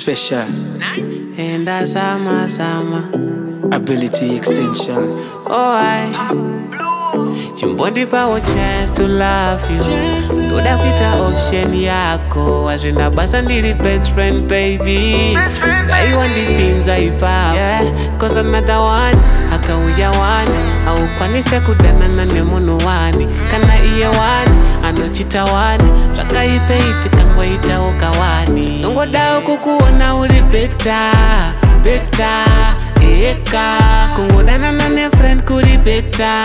special. And that's sama Ability extension. Oh, I Chimbondi power chance to love you. Ndoda kuita option yako. Wajina basa ndiri best friend baby. Why you want the pins I pop? Yeah, cause another one akauya one. Au kwanise kudana na nemono wani. Kana iye one anochita one. Raka ipe iti kangwa ita okawani. Nongo dao kukuona uri beta eka kungodana na ne friend kuri beta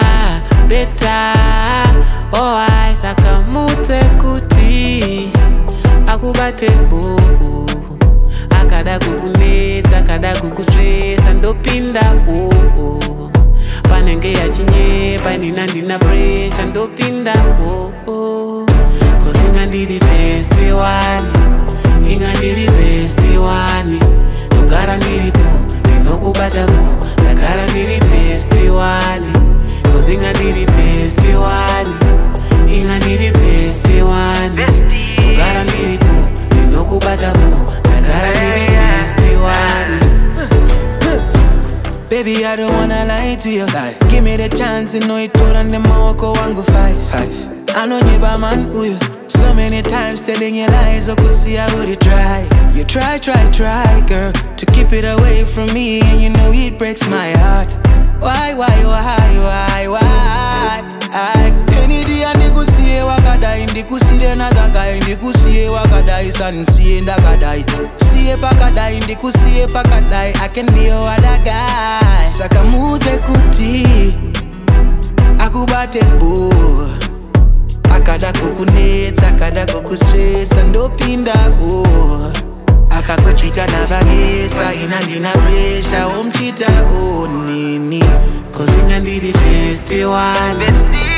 oh I sakamute kuti akubate bo akada kukuneta akada kukutresa ndopinda panenge ya chinye panina ndina pressure ndopinda cause ingandiri best one ingandiri best one nogara ndiri bo nokubata bo nagara ndiri best one cause ingandiri best one ingandiri best one nogara ndiri bo nokubata bo nagara ndiri best one. Baby, I don't wanna lie to you. Give me the chance, you know it all and the moko wangu five. I know you by man uyu. So many times telling you lies, I could see I would try. You try, girl, to keep it away from me, and you know it breaks my heart. Why? Any day I negotiate wakadai, ndikusi another guy, ndikusi wakadai, son, see ndakadai. See pakadai, ndikusi pakadai, I can be your other guy. Sakamute kuti, akubate bo. Akada kukuneta, akada kukustresa, ndopinda akakuchita na bagesa, inandina pressure, omchita nini. Cause ingandiri best one